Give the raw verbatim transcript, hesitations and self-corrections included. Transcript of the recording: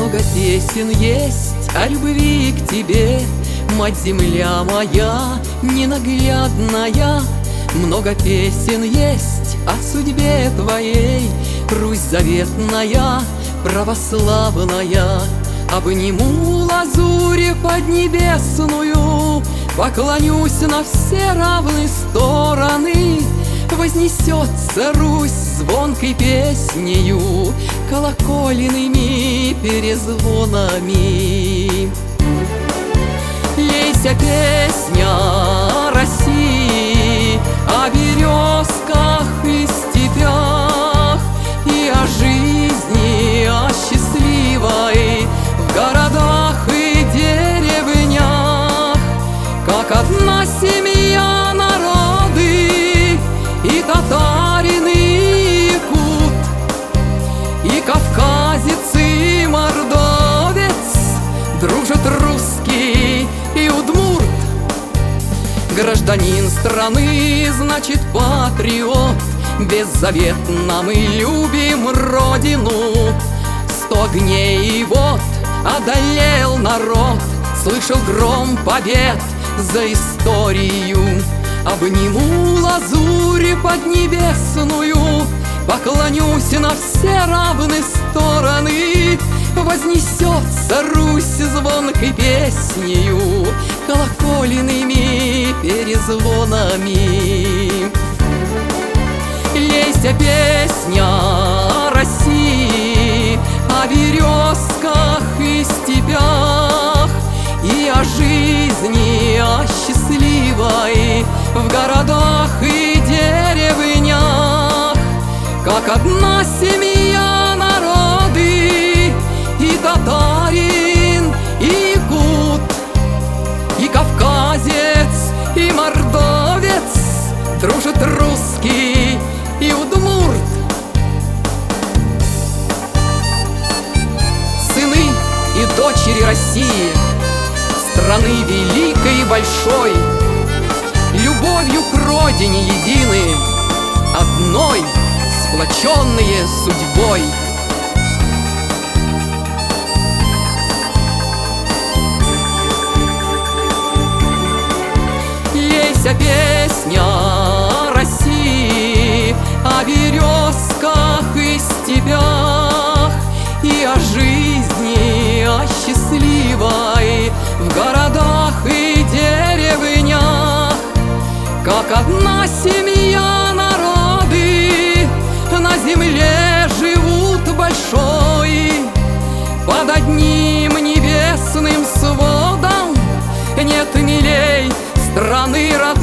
Много песен есть о любви к тебе, мать-земля моя ненаглядная. Много песен есть о судьбе твоей, Русь заветная, православная. Обниму лазурь поднебесную, поклонюсь на все равные стороны. Вознесется Русь звонкой песнею, колокольными перезвонами. Лейся, песня России, о березках и степях, и о жизни, о счастливой в городах и деревнях. Как одна семья народы, и татарин, и якут, и кавказец, и мордовец, дружат русский и удмурт. Гражданин страны, значит патриот, беззаветно мы любим родину. Сто огней и вот одолел народ, слышал гром побед за историю. Обниму лазурь поднебесную, поклонюсь на все равные стороны. Вознесется Русь звонкой песнею, колокольными перезвонами. Лейся, песня России, о березках и степях, и о жизни, о счастливой в городах и деревнях. Как одна семья народы, и татарин, и якут, и кавказец, и мордовец, дружит русский и удмурт. Сыны и дочери России, страны великой и большой, любовью к родине едины, одной, сплоченные судьбой. Лейся, песня России, о березках и степях, и о жизни, о счастливой в городах и деревнях. Как одна семья народы на земле живут большой, под одним небесным сводом нет милей страны родной.